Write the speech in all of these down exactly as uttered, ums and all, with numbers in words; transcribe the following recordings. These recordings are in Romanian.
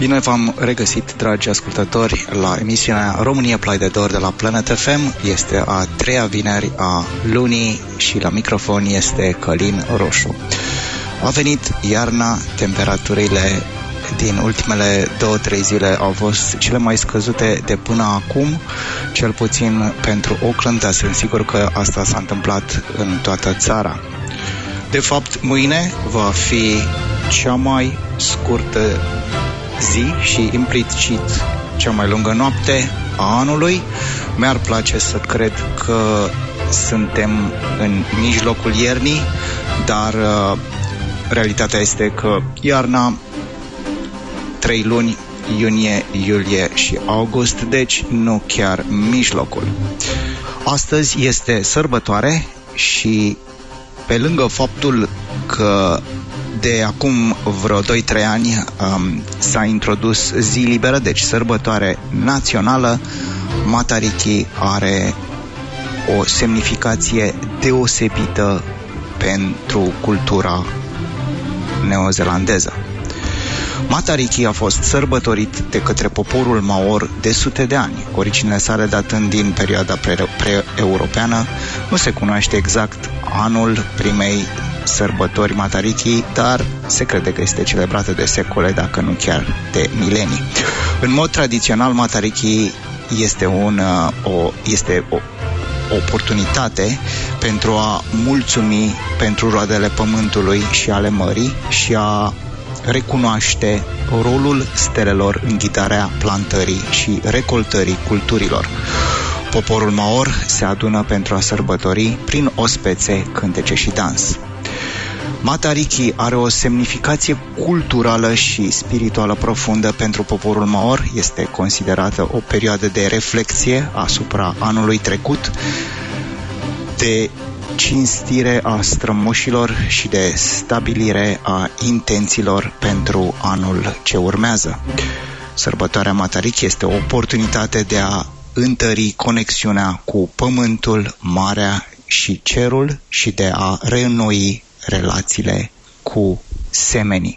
Bine v-am regăsit, dragi ascultători, la emisiunea România Play de Dor de la Planet F M. Este a treia vineri a lunii și la microfon este Călin Roșu. A venit iarna, temperaturile din ultimele două, trei zile au fost cele mai scăzute de până acum, cel puțin pentru Auckland, dar sunt sigur că asta s-a întâmplat în toată țara. De fapt, mâine va fi cea mai scurtă zi și implicit cea mai lungă noapte a anului. Mi-ar place să cred că suntem în mijlocul iernii, dar uh, realitatea este că iarna, trei luni, iunie, iulie și august, deci nu chiar mijlocul. Astăzi este sărbătoare și pe lângă faptul că de acum vreo doi trei ani um, s-a introdus zi liberă, deci sărbătoare națională, Matariki are o semnificație deosebită pentru cultura neozelandeză. Matariki a fost sărbătorit de către poporul Maor de sute de ani, originile sale datând din perioada pre-europeană. Nu se cunoaște exact anul primei sărbători Matariki, dar se crede că este celebrată de secole, dacă nu chiar de milenii. În mod tradițional, Matariki este, un, o, este o oportunitate pentru a mulțumi pentru roadele pământului și ale mării și a recunoaște rolul stelelor în ghidarea plantării și recoltării culturilor. Poporul Maor se adună pentru a sărbători prin ospețe, cântece și dans. Matariki are o semnificație culturală și spirituală profundă pentru poporul Maor. Este considerată o perioadă de reflexie asupra anului trecut, de cinstire a strămoșilor și de stabilire a intențiilor pentru anul ce urmează. Sărbătoarea Matariki este o oportunitate de a întări conexiunea cu pământul, marea și cerul și de a reînnoi relațiile cu semenii.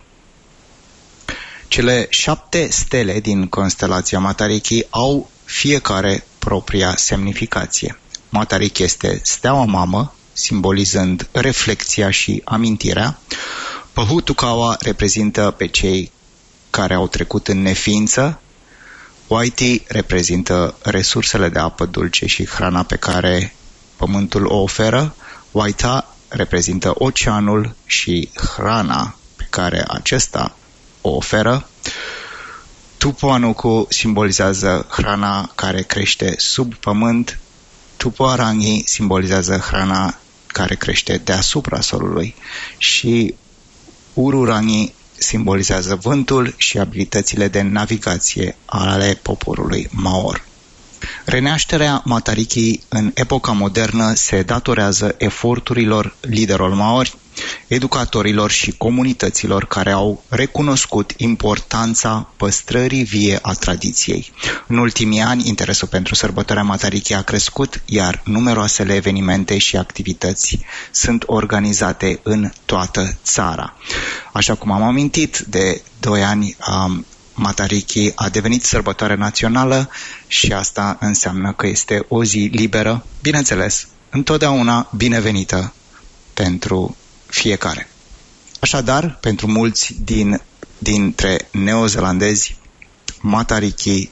Cele șapte stele din constelația Matariki au fiecare propria semnificație. Matariki este steaua mamă, simbolizând reflexia și amintirea. Păhutukawa reprezintă pe cei care au trecut în neființă. Waiti reprezintă resursele de apă dulce și hrana pe care pământul o oferă. Waita reprezintă oceanul și hrana pe care acesta o oferă. Tupuanuku simbolizează hrana care crește sub pământ. Tupuarangi simbolizează hrana care crește deasupra solului și Ururangi simbolizează vântul și abilitățile de navigație ale poporului Maor. Renașterea Matariki în epoca modernă se datorează eforturilor liderilor maori, educatorilor și comunităților care au recunoscut importanța păstrării vie a tradiției. În ultimii ani, interesul pentru sărbătoarea Matariki a crescut, iar numeroasele evenimente și activități sunt organizate în toată țara. Așa cum am amintit, de doi ani um, Matariki a devenit sărbătoare națională și asta înseamnă că este o zi liberă, bineînțeles, întotdeauna binevenită pentru fiecare. Așadar, pentru mulți din, dintre neozelandezi, Matariki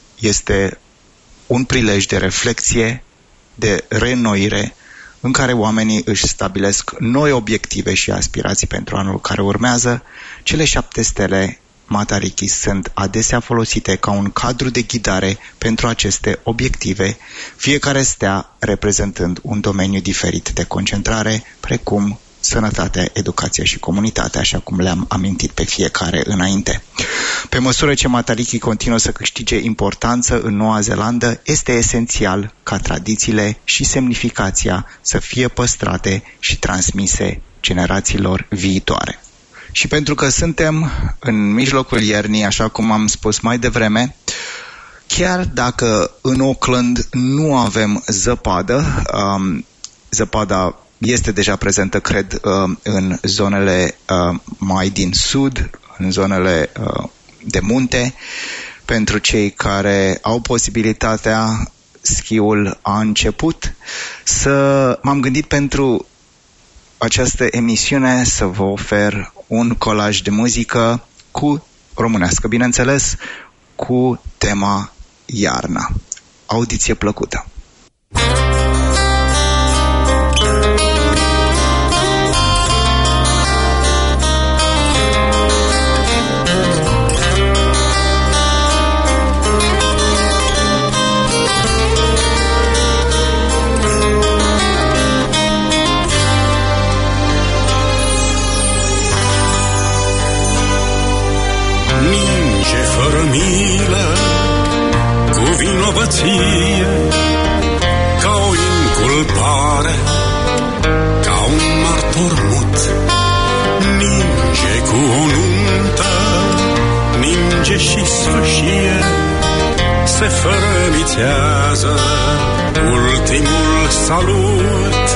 este un prilej de reflexie, de reînnoire, în care oamenii își stabilesc noi obiective și aspirații pentru anul care urmează. Cele șapte stele Matariki sunt adesea folosite ca un cadru de ghidare pentru aceste obiective, fiecare stea reprezentând un domeniu diferit de concentrare, precum sănătatea, educația și comunitatea, așa cum le-am amintit pe fiecare înainte. Pe măsură ce Matariki continuă să câștige importanță în Noua Zeelandă, este esențial ca tradițiile și semnificația să fie păstrate și transmise generațiilor viitoare. Și pentru că suntem în mijlocul iernii, așa cum am spus mai devreme, chiar dacă în Auckland nu avem zăpadă, um, zăpada este deja prezentă, cred, în zonele mai din sud, în zonele de munte. Pentru cei care au posibilitatea, schiul a început. Să m-am gândit pentru această emisiune să vă ofer un colaj de muzică cu românească, bineînțeles, cu tema iarna. Audiție plăcută! Ninge fără milă, cu vinovăție, ca o inculpare, ca un martor mut. Ninge cu o nuntă, ninge și sfâșie, se fărămițează ultimul salut.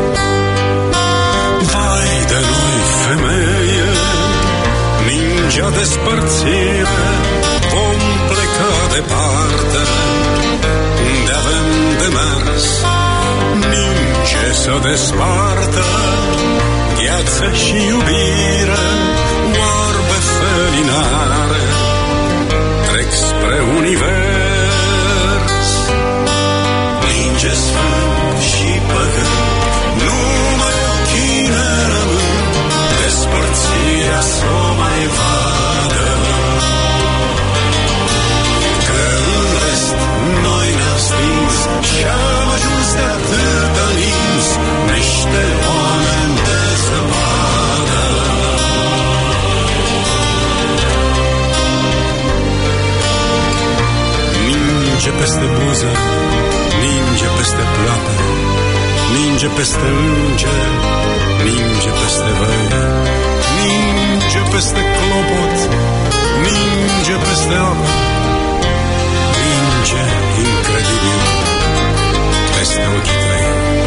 Vai de noi, femeie, ningea despărțire, vom pleca departe, unde avem de mers. Ninge să despartă gheață și iubire, oarbe felinare trec spre univers. Ninge sfânt și păgân, numai ochii ne rămân, despărțirea s-o mai vadă. Că în rest noi ne-am stins și-am ajuns de atâta nins, niște oameni de zăpadă. Ninge peste buză, ninge peste plată, ninge peste îngeri, ninge peste văi, ninge peste clopot, ninge peste apă, ninge incredibil peste ochii tăi.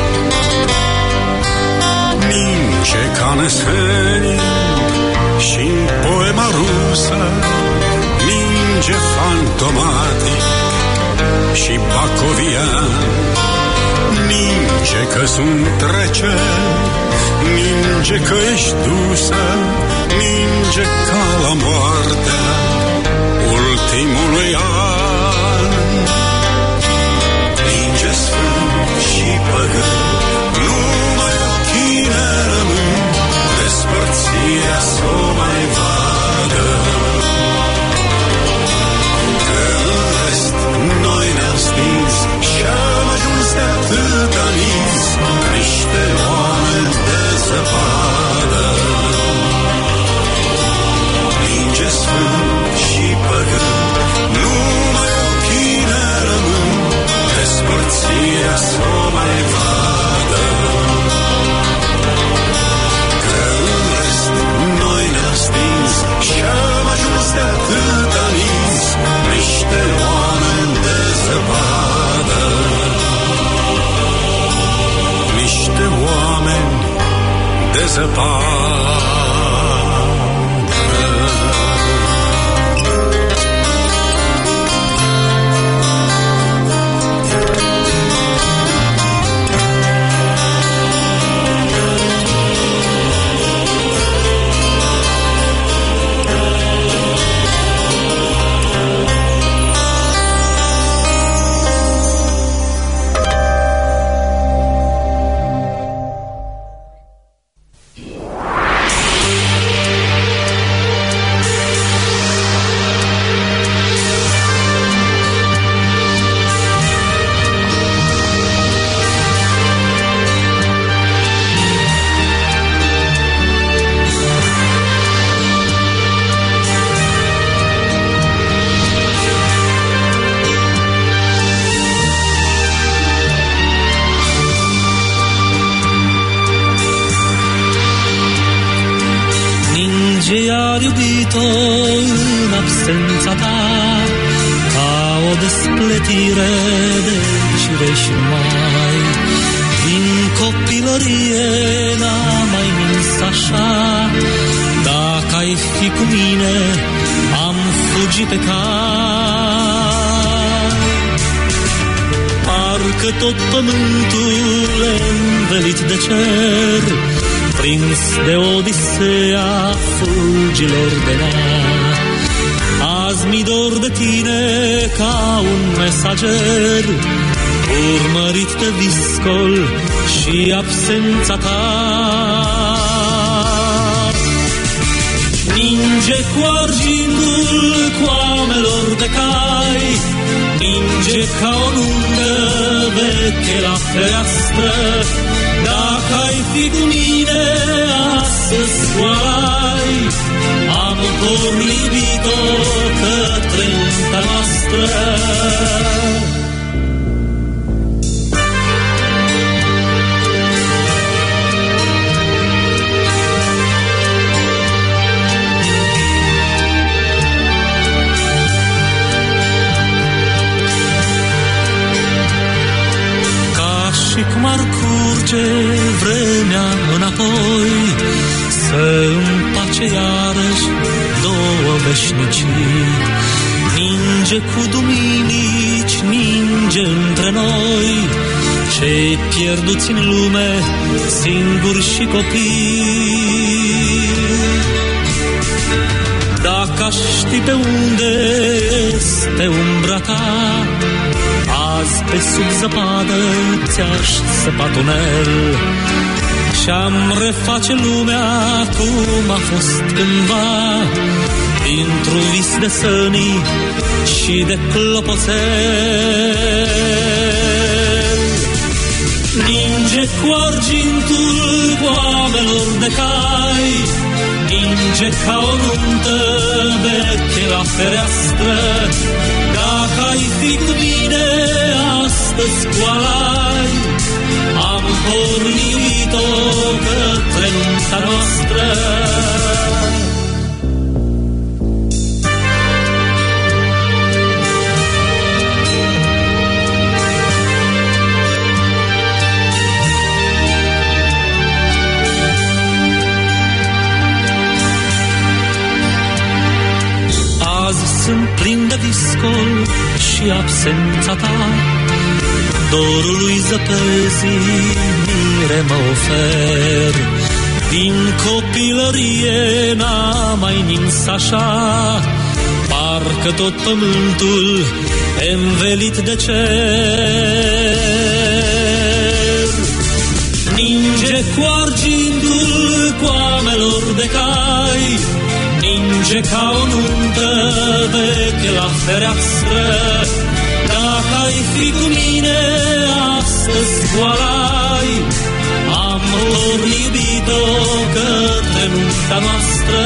Ninge ca Neseni și-n poema rusă, ninge fantomatic și bacovian. Ninge că sunt trece, ninge că ești dusă, ninge ca la moartea ultimului an. Ninge sfânt și păgân, numai ochii ne rămân, despărțirea s-o mai vadă. Că în rest noi ne-am stins și-am ajuns de atâta nins, niște oameni de zăpadă. Ninge sfânt și păgân, numai ochii ne rămân, despărțirea s-o mai vadă. Că în rest noi ne-am stins și-am ajuns de atâta nins, niște oameni de zăpadă. Niște oameni de zăpadă. Iar iubito în absența ta, ca o despletire de cireși mai. Din copilărie n-am mai nins așa, dacă ai fi cu mine am fugite cai. Parcă tot pământul învelit de cer, prins de odisea fulgilor de nar. Azi mi dor de tine ca un mesager, urmărit de viscol și absența ta. Ninge cu argintul coamelor de cai, ninge ca o lungă veche la fereastră. Dacă ai fi cu mine astăzi scoalai, am pornit iubito către nunta noastră. Și cum ar curge vremea înapoi, să împace iarăși două veșnicii. Ninge cu duminici, ninge între noi, cei pierduți în lume, singuri și copii. Dacă aș ști pe unde este umbra ta, azi pe sub zăpadă ți-aș săpa tunel și-am reface lumea cum a fost cândva, dintr-un vis de sănii și de clopoțel. Ninge cu argintul coamelor de cai, ninge ca o nuntă veche la fereastră. Dacă ai fi cu mine astăzi scoalai, am pornit-o către nunta noastră. Sunt plin de viscol și absența ta, dorului zăpezii mire mă ofer. Din copilărie n-am mai nins așa, parcă tot pământul învelit de cer. Ninge cu argintul coamelor de cai, ninge ca o nuntă veche la fereastră. Dacă ai fi cu mine astăzi scoalai, am pornit iubito către nunta noastră.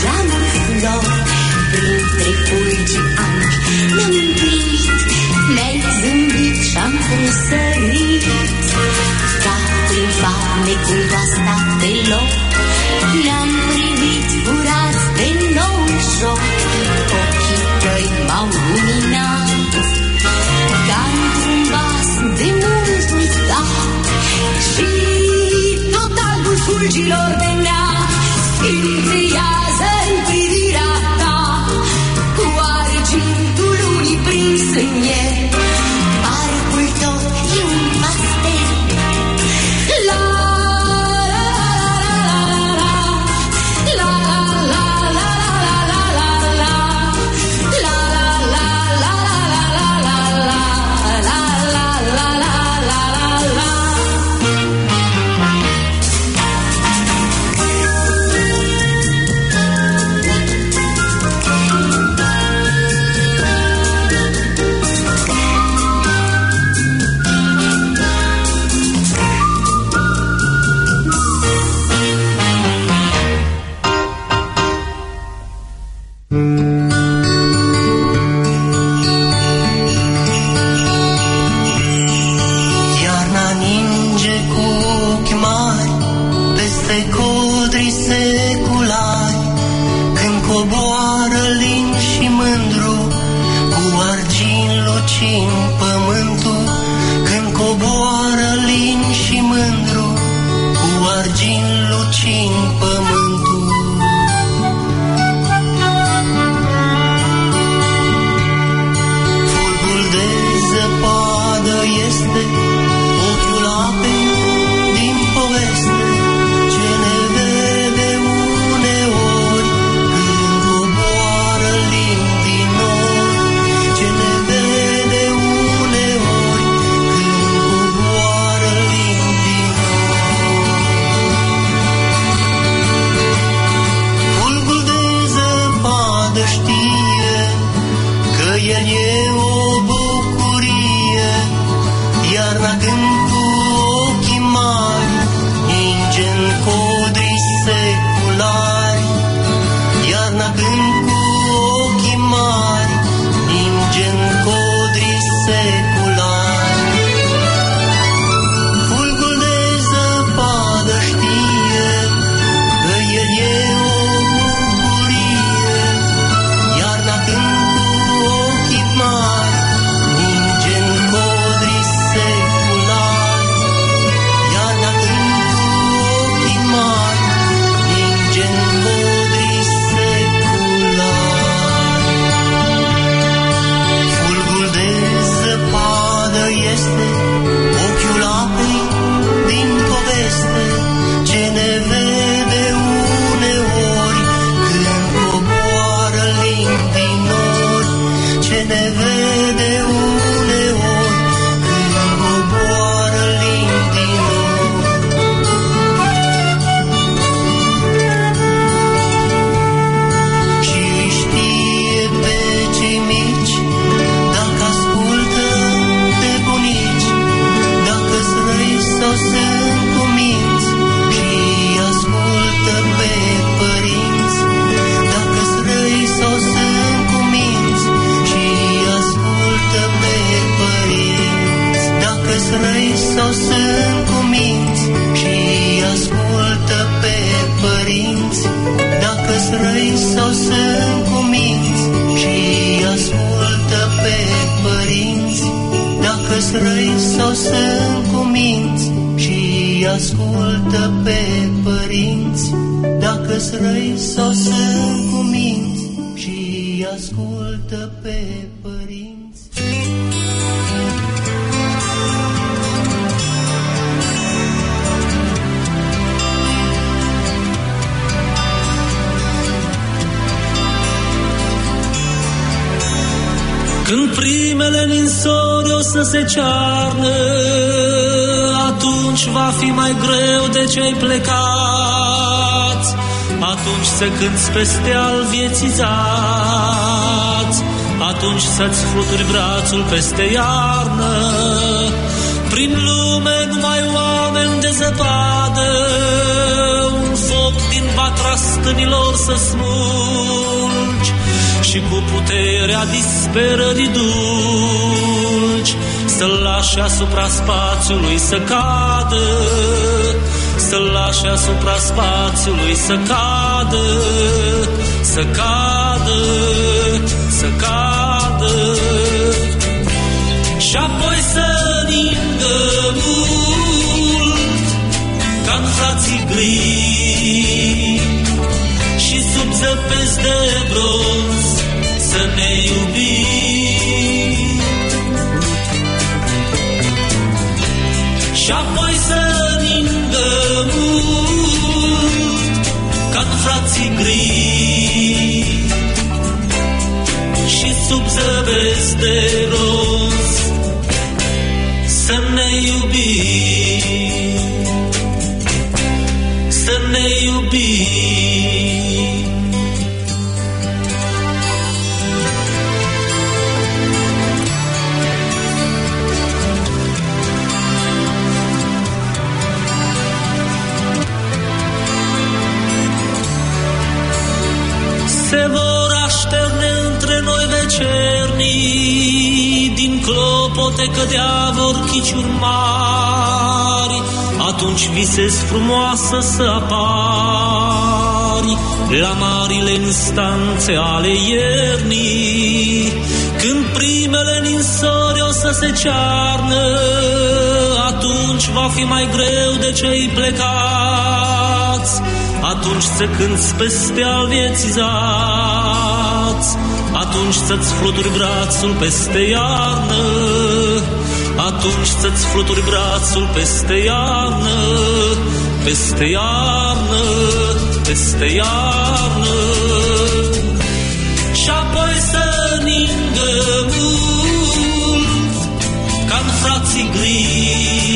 geamuri flori, printre fulgi albi ne-am întâlnit, mi-ai zâmbit și-am tresărit. Ca prin farmecul ăsta de loc, ne-am privit curați de nou joc. Ochii tăi m-au luminat ca într-un vas de mult uitat, și tot albul fulgilor de neam sfântâiază-n privirea ta, cu argintul unii prins în el, parcul tot e un pastel. La când primele ninsori o să se cearnă, atunci va fi mai greu de cei plecați. Atunci să cânți peste al vieții zați, atunci să-ți fluturi brațul peste iarnă. Prin lume numai oameni de zăpadă, un foc din piatra stânilor să smulgi și cu puterea disperării dulci să-l lași asupra spațiului să cadă, să-l lași asupra spațiului să cadă, să cadă, să cadă și apoi să ningă mult ca-n frații gri și sub zăpezi de bronz să ne iubim și apoi să ningă mult ca-n frații gri și sub zăpezi de bronz să ne iubim, să ne iubim. Se vor așterne între noi vecernii, din clopote cădea vor chiciuri mari, atunci visezi frumoasă să apari la marile instanțe ale iernii, când primele ninsori o să se cearnă, atunci va fi mai greu de cei plecați, atunci să cânți peste al vieții zați, atunci să-ți fluturi brațul peste iarnă, atunci să-ți fluturi brațul peste iarnă, peste iarnă, peste iarnă și apoi să ningă mult ca-n frații gri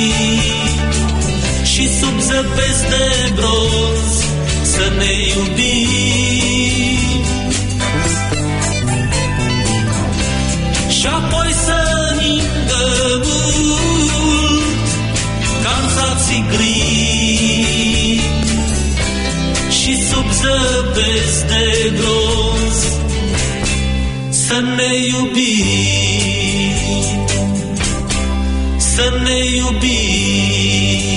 și sub zăpezi de bronz să ne iubim și apoi să ningă mult ca-n frații gri și sub zăpezi de bronz să ne iubim, să ne iubim.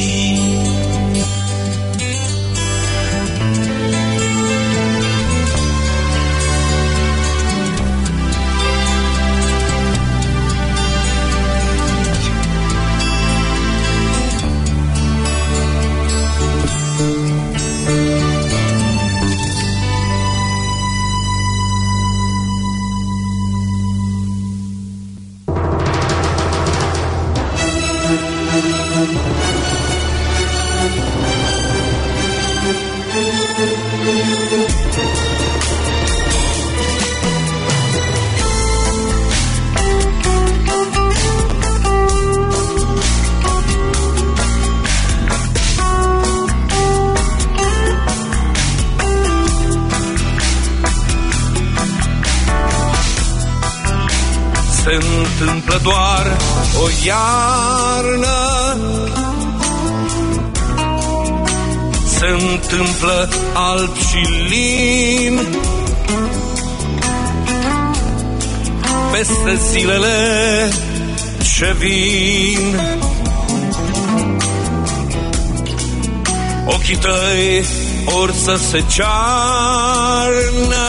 Se întâmplă doar o iarnă, se întâmplă alb și lin, peste zilele ce vin. Ochii tăi or să se cearnă,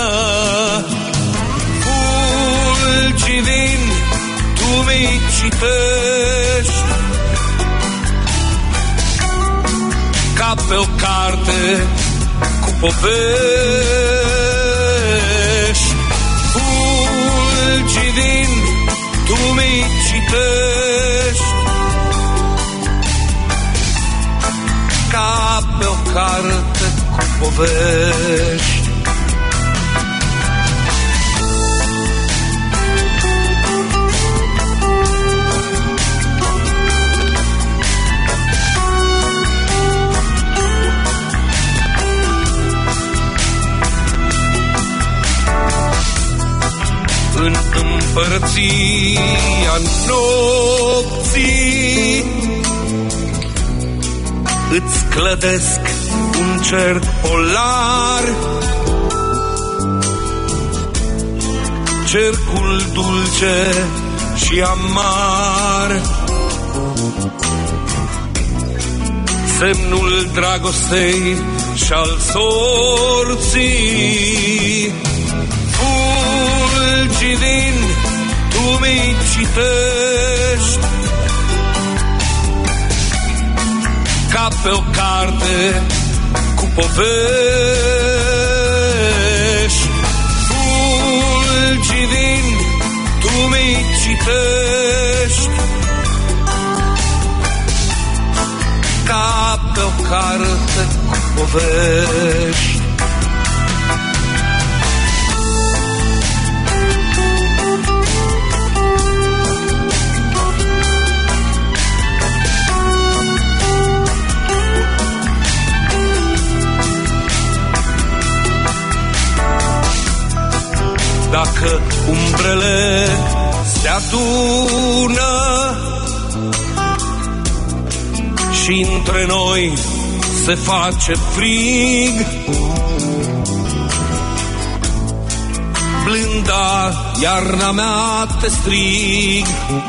fulgi vin, tu mi citești ca pe o carte cu povești. Fulgi vin, tu mi citești ca pe o carte cu povești. În împărăția nopții, îți clădesc un cer polar, cercul dulce și amar, semnul dragostei și-al sorții. Fulgi din tu mi citești ca pe o carte cu povești. Fulgi din tu mi citești ca pe o carte cu povești. Dacă umbrele se adună și între noi se face frig, blânda iarna mea te strig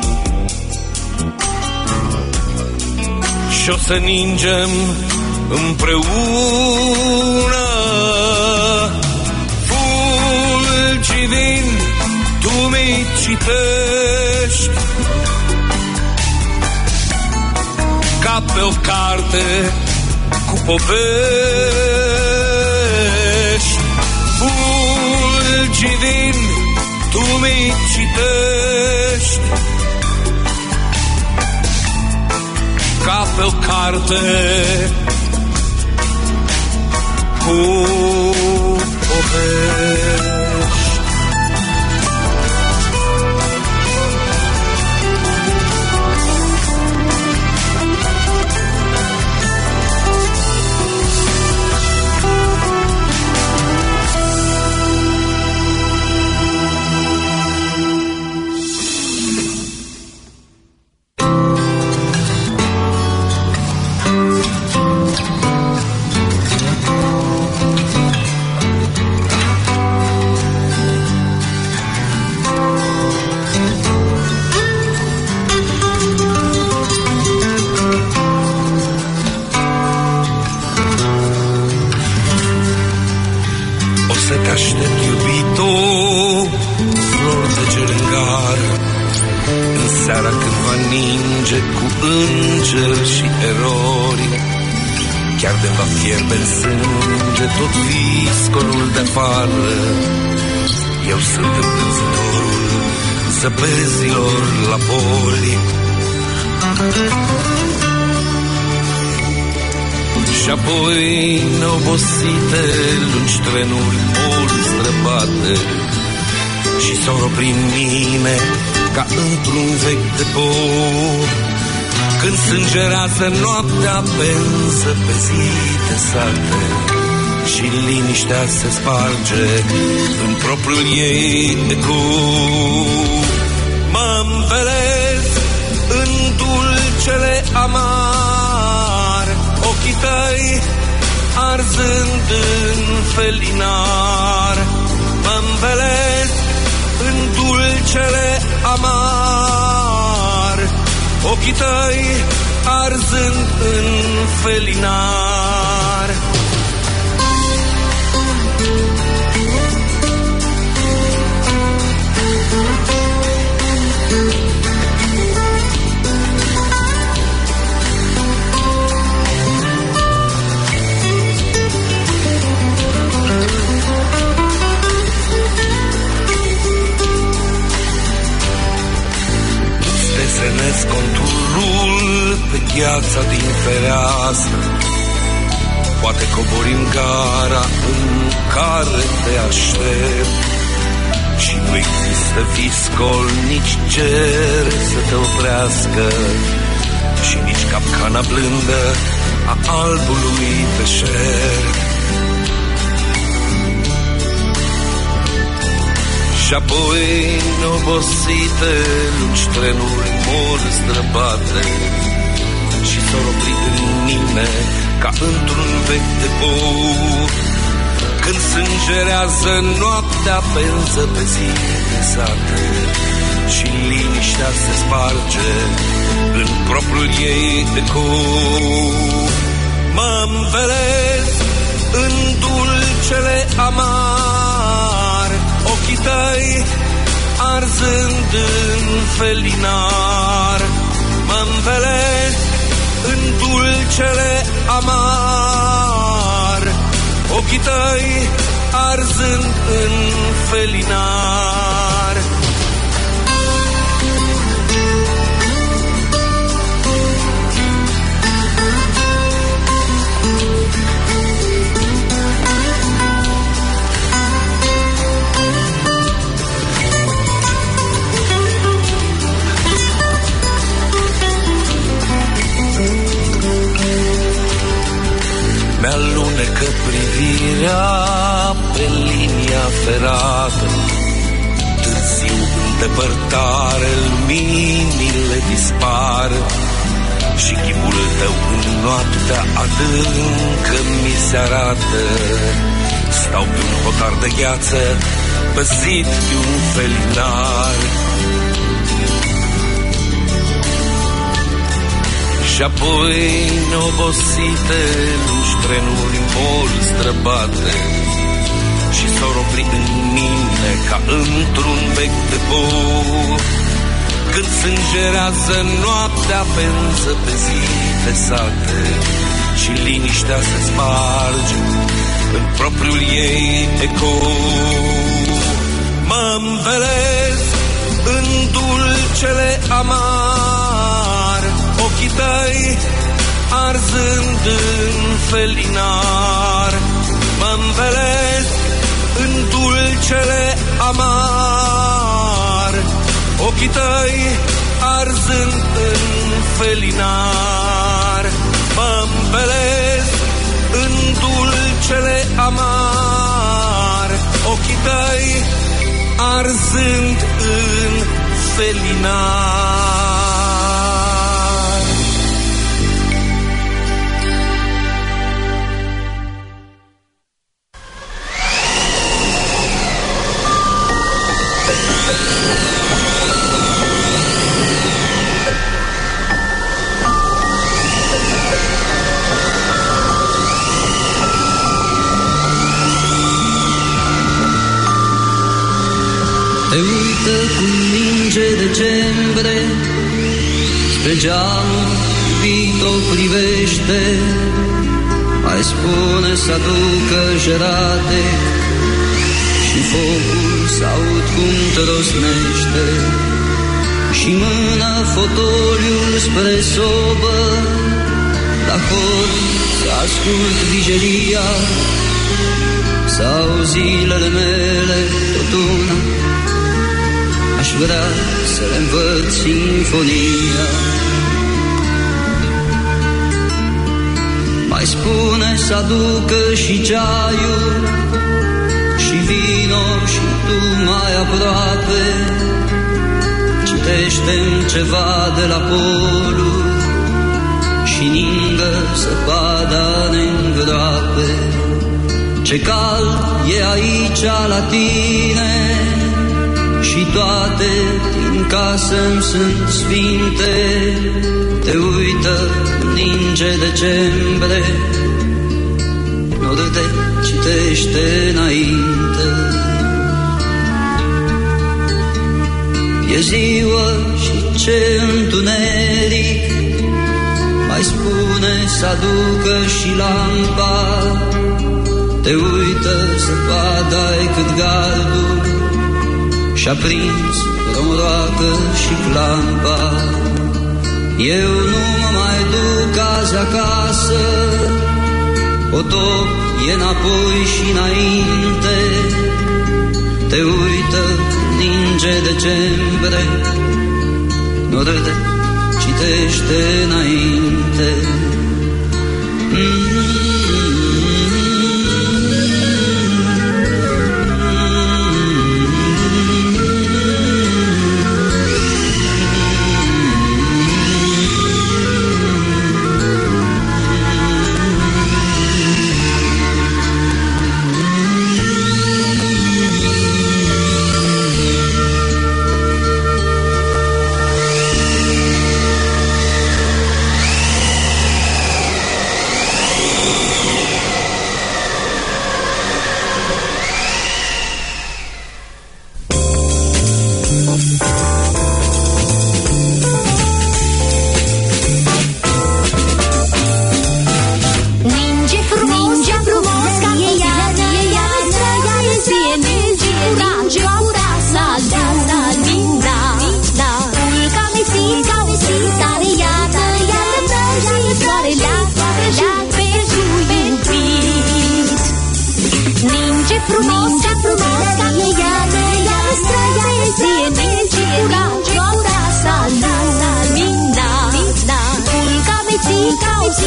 și o să ningem împreună. Fulgi din tu mi citești ca pe o carte cu povești. Fulgi din tu mi citești ca pe o carte cu povești. Eu sunt învățătorul zăpezilor la poli și apoi neobosite lungi trenuri mult străbate și s-au prin mine ca într-un vechi depou. Când sângerează noaptea penză pe zi de sate și liniștea se sparge în propriul ei ecou. Mă învelez în dulcele amar, ochii tăi arzând în felinar. Mă învelez în dulcele amar, ochii tăi arzând în felinar. Desenez conturul pe gheața din fereastră, poate cobori în gara în care te aștept și nu există viscol, nici cer să te oprească și nici capcana blândă a albului peșer. Și apoi neobosite lungi trenuri mor străbate și s-o opri în mine ca într-un vechi depou. Când sângerează noaptea pe înzăpeziri de sate și liniștea se sparge în propriul ei ecou. Mă învelez în dulcele amar, ochii tăi arzând în felinar. Mă învelez în dulcele amar, ochii tăi arzând în felinar. Mi-alunecă privirea pe linia ferată, târziu în depărtare luminile dispar și chipul tău în noaptea adâncă mi se arată. Stau pe un hotar de gheață păzit de un felinar și apoi neobosite luși trenuri mor străbate și s-o opri în mine ca într-un vechi depou. Când sângerează noaptea pe înzăpezite sate și liniștea se sparge în propriul ei ecou. Mă învelez în dulcele amar, ochii tăi arzând în felinar. Mă învelez în dulcele amar, ochii tăi arzând în felinar. Mă învelez în dulcele amar, ochii tăi arzând în felinar. Te uită cu ninge decembrie spre geamul iubit-o privește, mai spune să aducă jerate și focul s-aud cum te rosnește și mână fotoliul spre sobă, la hor să ascult vijelia sau zilele mele tot una. Aș vrea să le învăț sinfonia. Mai spune să aducă și ceaiul și vino și tu mai aproape. Citește-mi ceva de la polul și ningă zăpada ne-ngroape. Ce cald e aici la tine și toate din casă-mi sunt sfinte. Te uită ninge decembrie, nu te citește înainte. E ziua și ce întuneric, mai spune să aducă și lampa. Te uită zăpada-i cât gardul și-a prins romoroacă și clampa. Eu nu mă mai duc azi acasă, potop e înapoi și înainte. Te uită ninge decembrie, nu râde, citește înainte. Mm-hmm.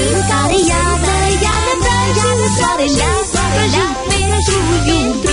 în care iată, iată vrăjit soarele, soarele pentru iubit.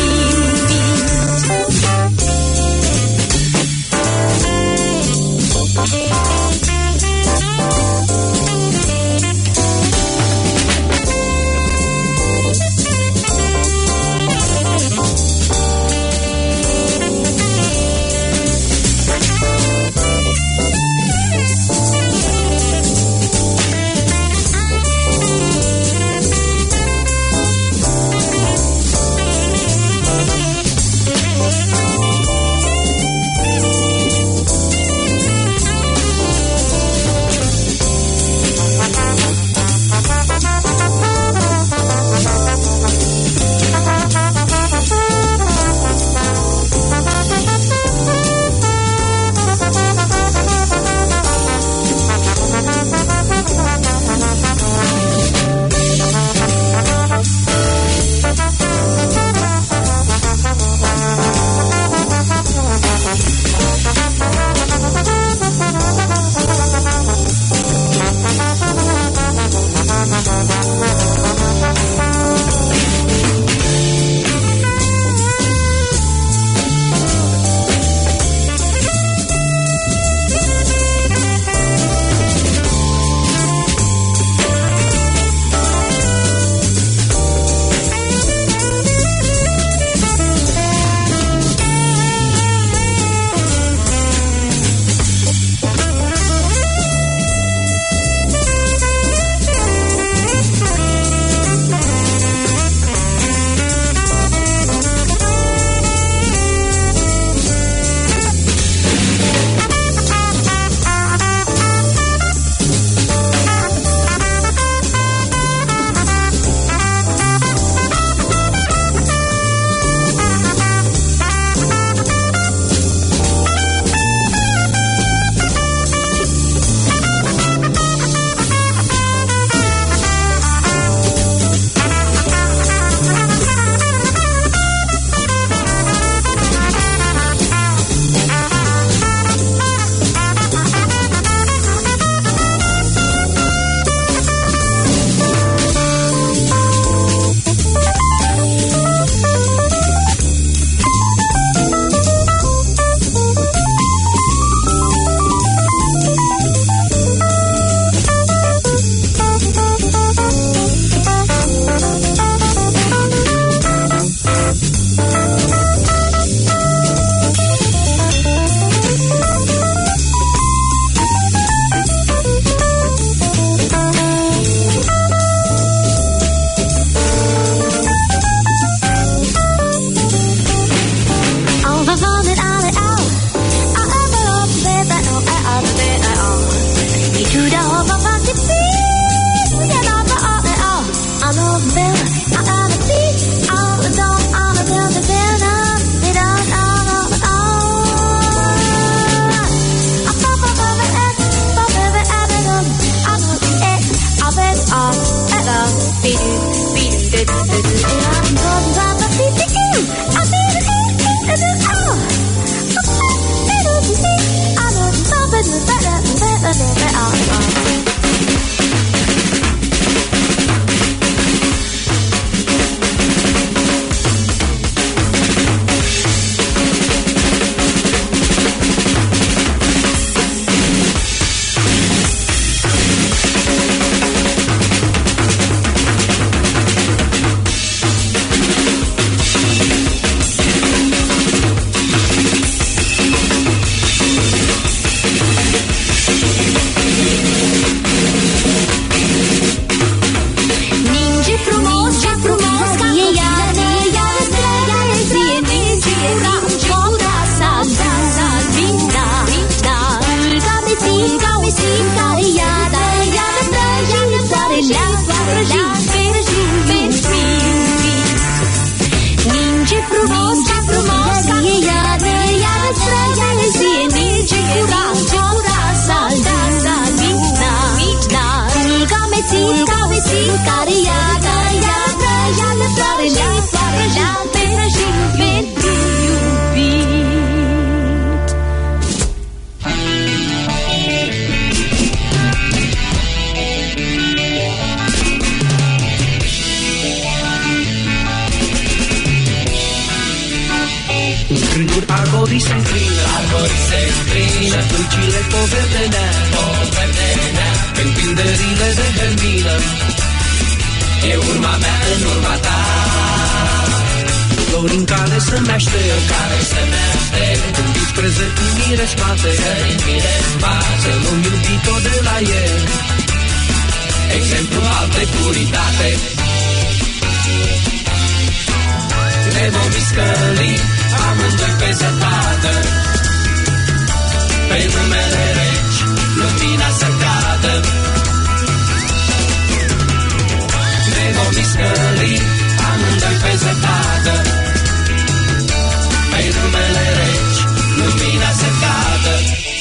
În crânguri arborii se înclină, arborii se înclină, dulcile poverdenea, poverdenea, în pindările de hermină. E urma mea în urma ta. Flori în care să meaște, care să meaște, când dispreză în mire spate, în mire spate, un iubitor de la el, exemplu al de puritate. Ne vom iscăli amândoi pe zăpadă, pe numele regi, lumina să cadă. Ne vom iscăli amândoi pe zăpadă, pe numele regi, lumina să cadă.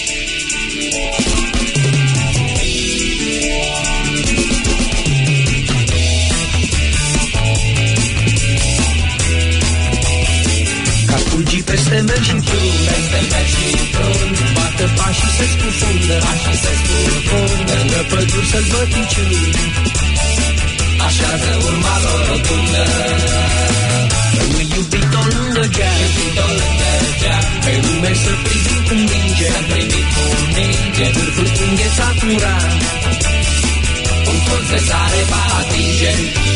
Ca fulgii peste mergi și prun, peste mergi și prun, bată pașii se scufundă, pașii se scufundă, lângă păduri sălbăticii, așează urma lor rotundă. Un iubitor lângă geam, iubitor lângă geam, pe lume să privim cum ninge, să privim cum ninge, vârful înghețat mura, un colț de sare va atinge.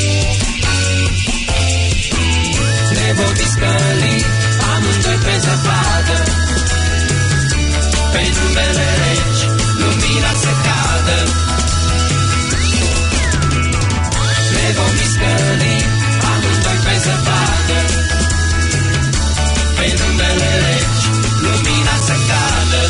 Ne vom iscăli amândoi pe zăpadă, pe numele regi, lumina să cadă. Ne vom iscăli amândoi pe zăpadă, pe numele regi, lumina să cadă.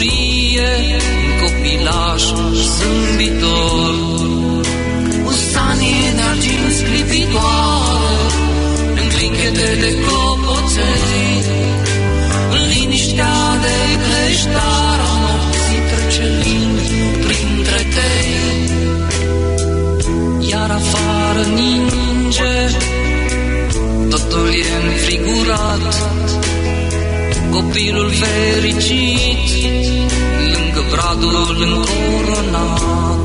Copilaș zâmbitor, un afară ninge, totul e înfrigurat. Copilul fericit, lângă bradul încoronat.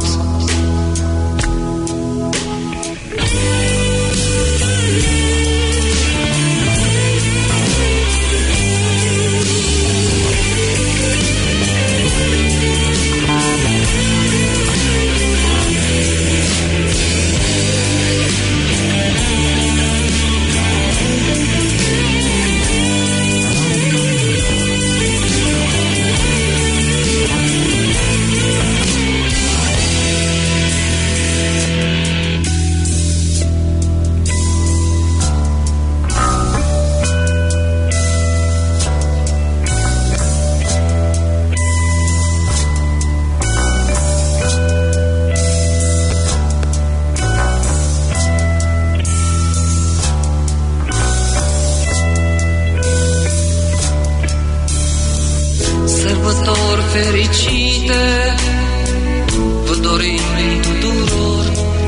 Fericite, vă dorim tuturor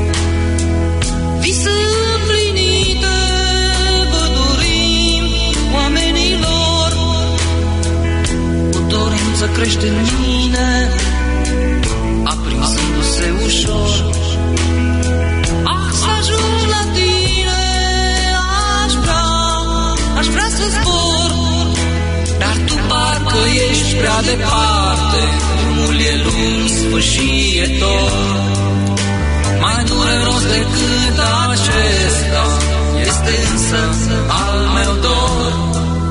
vise împlinite, vă dorim oamenilor. O dorință crește în mine, aprinsându-se ușor. Ah, să ajung la tine, aș vrea, aș vrea să zbor, dar tu parcă ești prea departe, drumul e lung, sfâșietor. Mai dureros decât acesta este însă al meu dor.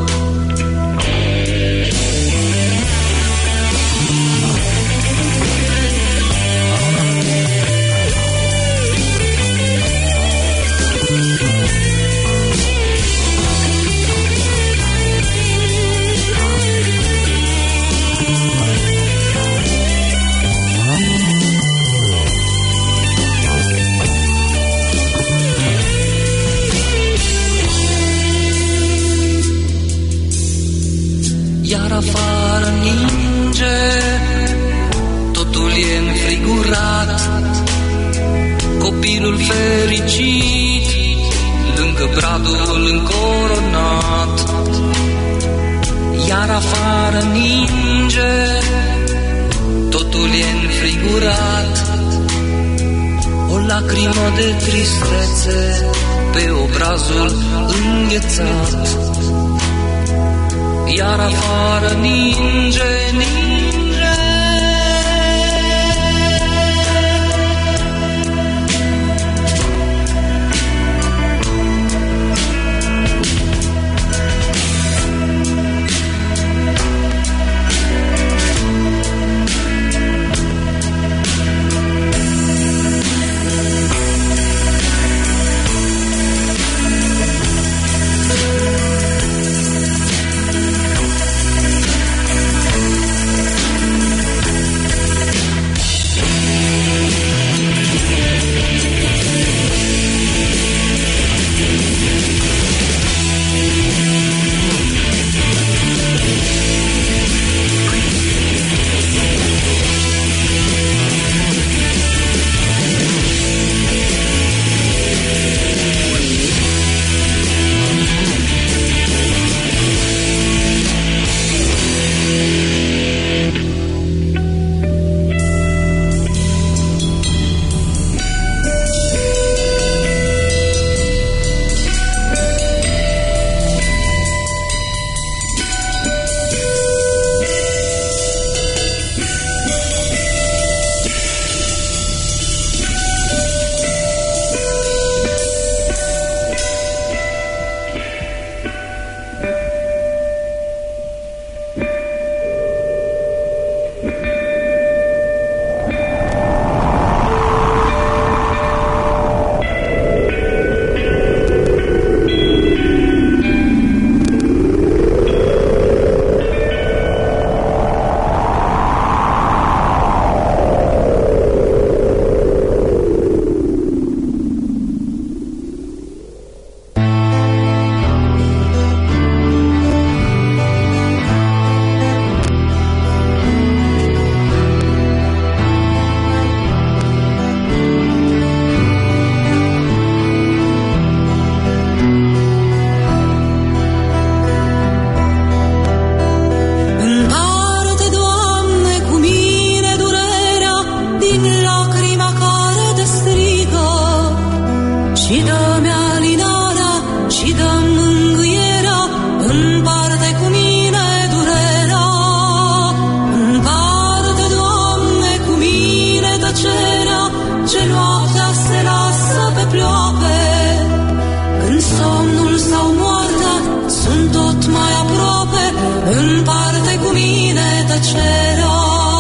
Iar afară ninge, totul e înfrigurat. Copilul fericit, lângă bradul încoronat. Iar afară ninge, totul e înfrigurat. O lacrimă de tristețe pe obrazul înghețat. Iar afară ninge, ninge. și dă-mi alinarea și dă-mi mângâierea, împarte cu mine durerea, împarte, Doamne, cu mine tăcerea, ce noaptea se lasă pe pleoape, când somnul sau moartea sunt tot mai aproape, împarte cu mine tăcerea.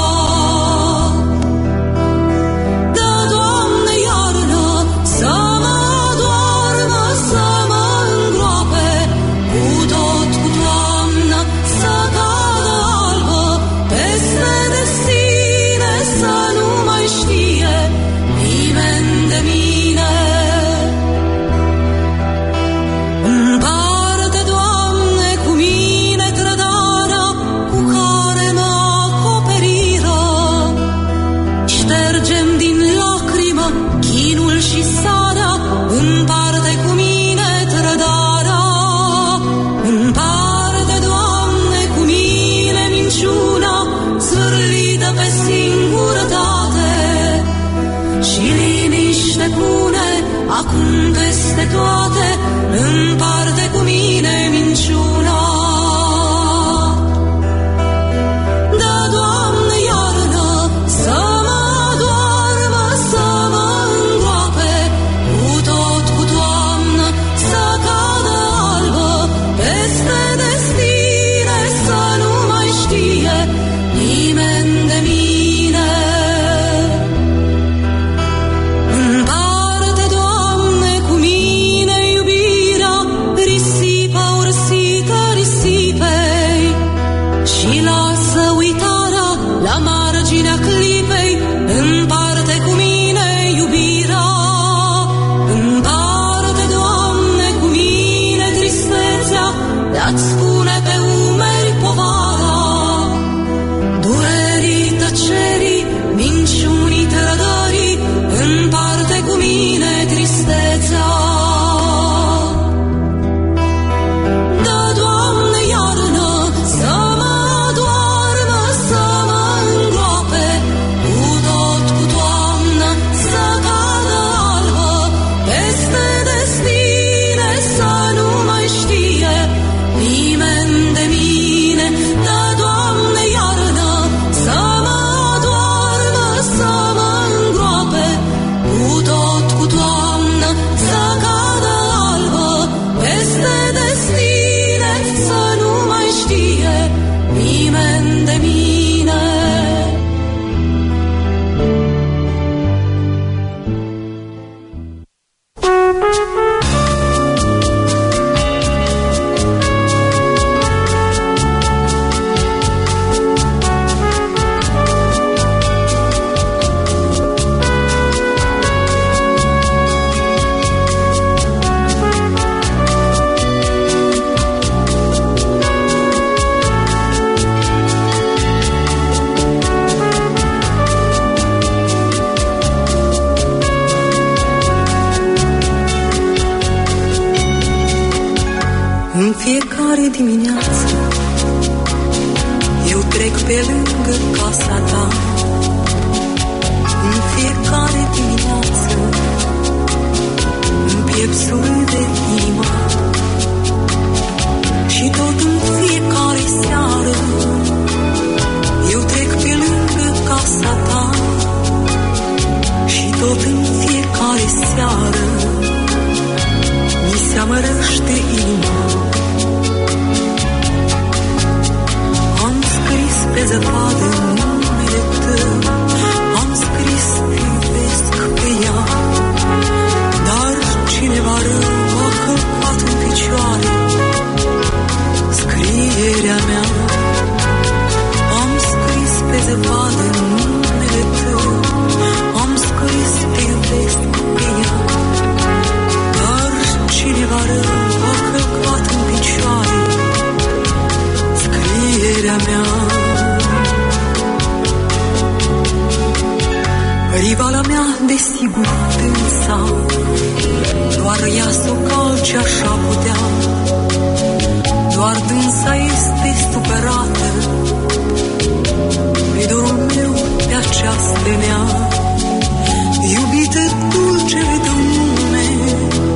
Acum peste toate împarte cu mine minciuna. Da, Doamne, iarnă să mă doarmă, să mă îngroape, cu tot cu toamnă să cadă albă, peste destine să nu mai știe nimeni de mine. Îți spune pe umeri povara durerii, tăcerii, minciunii, trădării, împarte cu mine tristețea. Da, Doamne, iarnă să mă doarmă, să mă îngroape, cu tot cu toamnă să cadă albă, peste destine să nu mai știe nimeni de mine. Da, Doamne, iarnă să mă doarmă, să mă îngroape, cu tot cu toamnă să cadă albă, peste destine să nu mai știe nimeni de mine. În fiecare dimineață eu trec pe lângă casa ta. În fiecare dimineață îmi piept surâde inima. Și tot în fiecare seară eu trec pe lângă casa ta. Și tot în fiecare seară mi se amărăște inima. Am scris pe zăpadă numele tău, am scris te iubesc pe ea, dar cineva rău a călcat în picioare scrierea mea. Am scris pe zăpadă numele tău, am scris te iubesc pe ea, dar cineva rău a călcat în picioare scrierea mea. Rivala mea, desigur, dânsa, doar ea s-o calce așa putea, doar dânsa este supărată pe dorul meu de această nea. Iubite dulcele tău nume,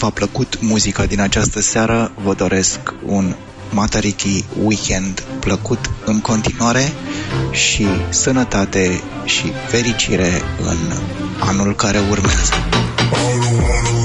v-a plăcut muzica din această seară, vă doresc un Matariki Weekend plăcut în continuare și sănătate și fericire în anul care urmează. All I wanna